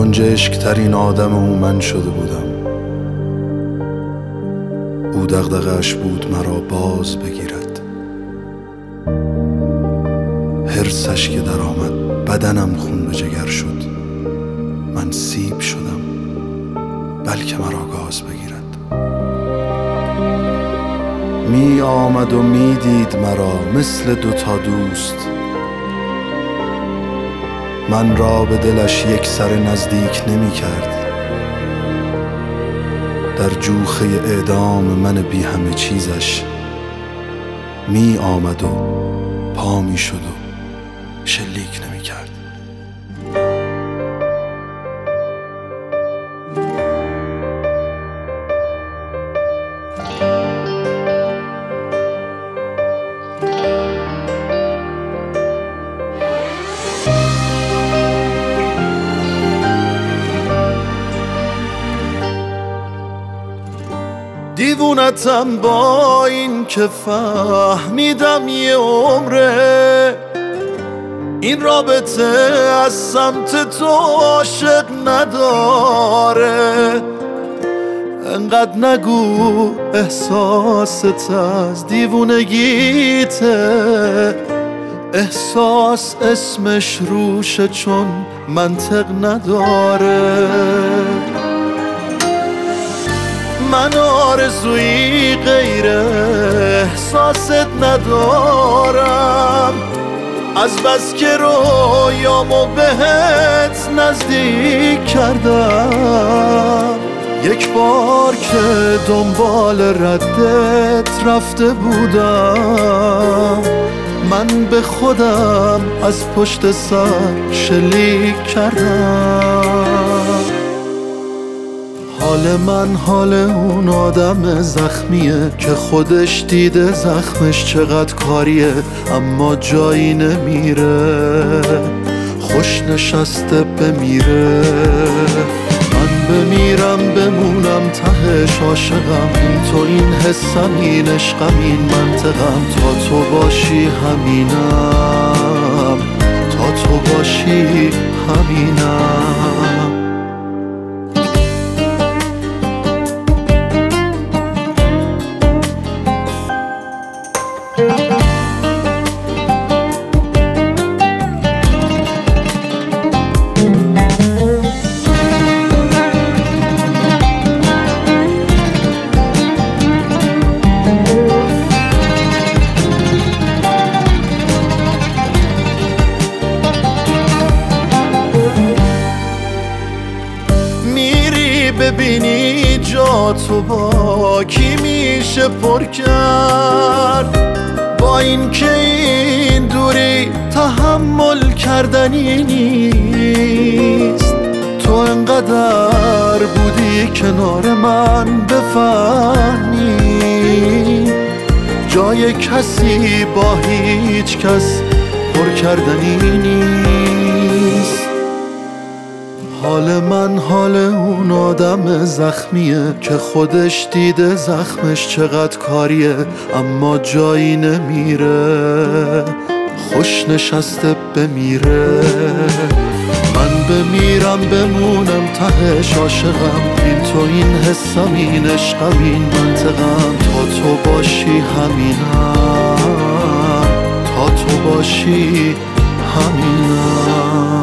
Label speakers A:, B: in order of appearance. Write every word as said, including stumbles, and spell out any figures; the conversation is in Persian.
A: گنجشک ترین آدم او من شده بودم. او دغدغه‌اش بود مرا باز بگیرد. حرصش که در آمد بدنم خون به جگر شد. من سیب شدم بلکه مرا گاز بگیرد. می آمد و می دید مرا مثل دوتا دوست. من را به دلش یک سر نزدیک نمی کرد. در جوخه اعدام من بی همه چیزش می آمد و پا می شد و شلیک نمی کرد. دیوونتم با این که فهمیدم یه عمره این رابطه از سمت تو عاشق نداره. انقدر نگو احساست از دیوونگیته. احساس اسمش روشه چون منطق نداره. من آرزویی غیر احساست ندارم. از بس که رویامو بهت نزدیک کردم. یک بار که دنبال ردت رفته بودم. من به خودم از پشت سر شلیک کردم. حال من حال اون آدم زخمیه که خودش دیده زخمش چقدر کاریه اما جایی نمیره. خوش نشسته بمیره. من بمیرم بمونم تهش عاشقم. این تو این حسم این عشقم این منطقم. تا تو باشی همینم. تا تو باشی همینم. ببینی جا تو با کی میشه پر کرد. با این که این دوری تحمل کردنی نیست. تو انقدر بودی کنار من بفهمی جای کسی با هیچ کس پر کردنی نیست. حال من حال اون آدم زخمیه که خودش دیده زخمش چقدر کاریه اما جایی نمیره. خوش نشسته بمیره. من بمیرم بمونم تهش عاشقم. این تو این حسم این عشقم این منطقم. تا تو باشی همینم. تا تو باشی همینم.